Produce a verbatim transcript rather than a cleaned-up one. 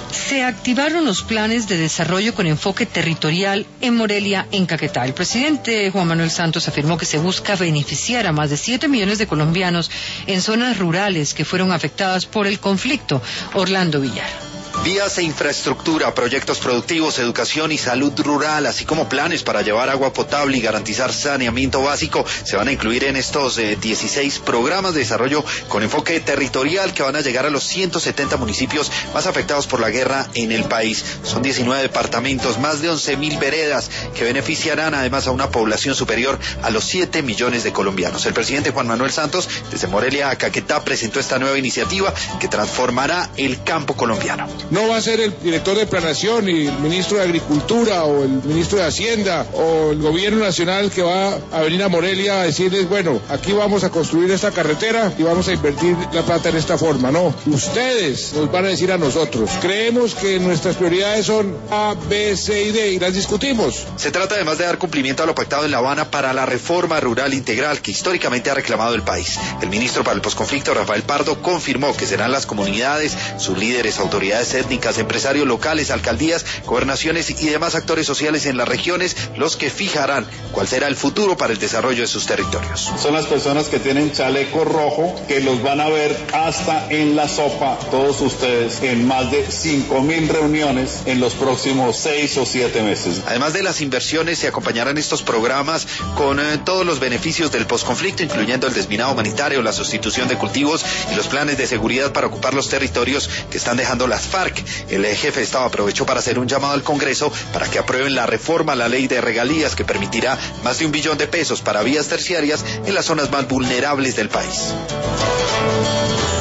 Se activaron los planes de desarrollo con enfoque territorial en Morelia, en Caquetá. El presidente Juan Manuel Santos afirmó que se busca beneficiar a más de siete millones de colombianos en zonas rurales que fueron afectadas por el conflicto. Orlando Villar. Vías e infraestructura, proyectos productivos, educación y salud rural, así como planes para llevar agua potable y garantizar saneamiento básico, se van a incluir en estos eh, dieciséis programas de desarrollo con enfoque territorial que van a llegar a los ciento setenta municipios más afectados por la guerra en el país. Son diecinueve departamentos, más de once mil veredas que beneficiarán además a una población superior a los siete millones de colombianos. El presidente Juan Manuel Santos, desde Morelia a Caquetá, presentó esta nueva iniciativa que transformará el campo colombiano. No va a ser el director de Planación, ni el ministro de Agricultura, o el ministro de Hacienda, o el gobierno nacional que va a venir a Morelia a decirles, bueno, aquí vamos a construir esta carretera y vamos a invertir la plata en esta forma. No, ustedes nos van a decir a nosotros. Creemos que nuestras prioridades son A, B, C y D y las discutimos. Se trata además de dar cumplimiento a lo pactado en La Habana para la reforma rural integral que históricamente ha reclamado el país. El ministro para el posconflicto, Rafael Pardo, confirmó que serán las comunidades, sus líderes, autoridades étnicas, empresarios locales, alcaldías, gobernaciones y demás actores sociales en las regiones los que fijarán cuál será el futuro para el desarrollo de sus territorios. Son las personas que tienen chaleco rojo, que los van a ver hasta en la sopa, todos ustedes, en más de cinco mil reuniones en los próximos seis o siete meses. Además de las inversiones, se acompañarán estos programas con eh, todos los beneficios del posconflicto, incluyendo el desminado humanitario, la sustitución de cultivos y los planes de seguridad para ocupar los territorios que están dejando las FARC. El jefe de Estado aprovechó para hacer un llamado al Congreso para que aprueben la reforma a la ley de regalías que permitirá más de un billón de pesos para vías terciarias en las zonas más vulnerables del país.